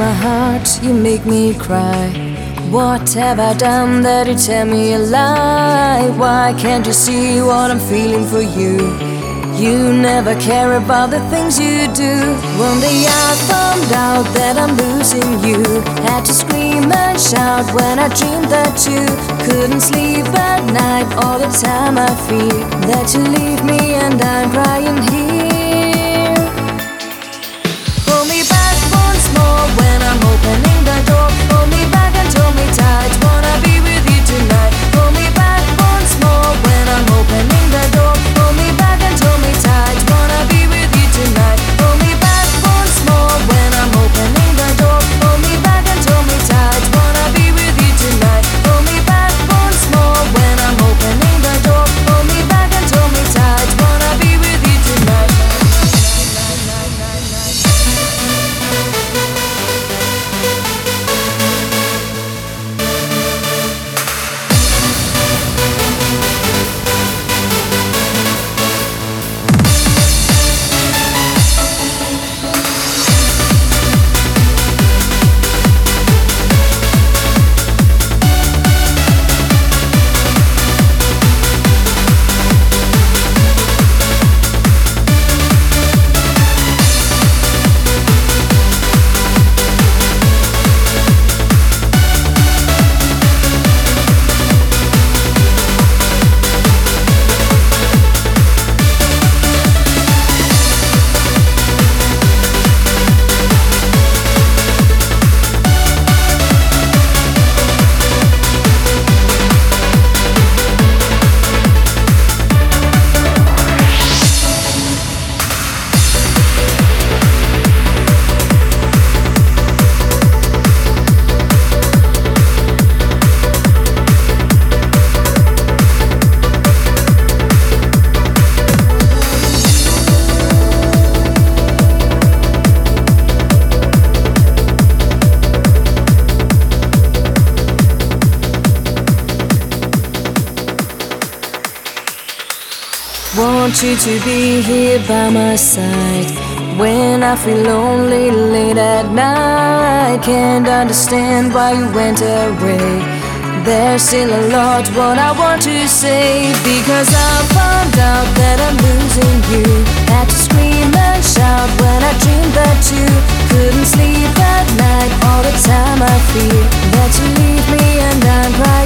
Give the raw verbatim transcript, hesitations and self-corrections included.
my heart, you make me cry. What have I done that you tell me a lie? Why can't you see what I'm feeling for you? You never care about the things you do. One day I found out that I'm losing you. Had to scream and shout when I dreamed that you couldn't sleep at night. All the time I fear that you leave me and I'm crying here. Hold me back once more when I'm opening the door. Hold me back and hold me tight, wanna be with you tonight. Hold me back once more when I'm opening the door. Hold me back and hold me tight, wanna be with you tonight. Hold me back once more when I'm opening the door. Hold me back and hold me tight, wanna be with you tonight. Hold me back once more when I'm opening the door. Hold me back and hold me tight, wanna be with you tonight. Want you to be here by my side when I feel lonely late at night. Can't understand why you went away. There's still a lot what I want to say, because I found out that I'm losing you. Had to scream and shout when I dreamed that you couldn't sleep at night. All the time I feel that you leave me and I'm crying.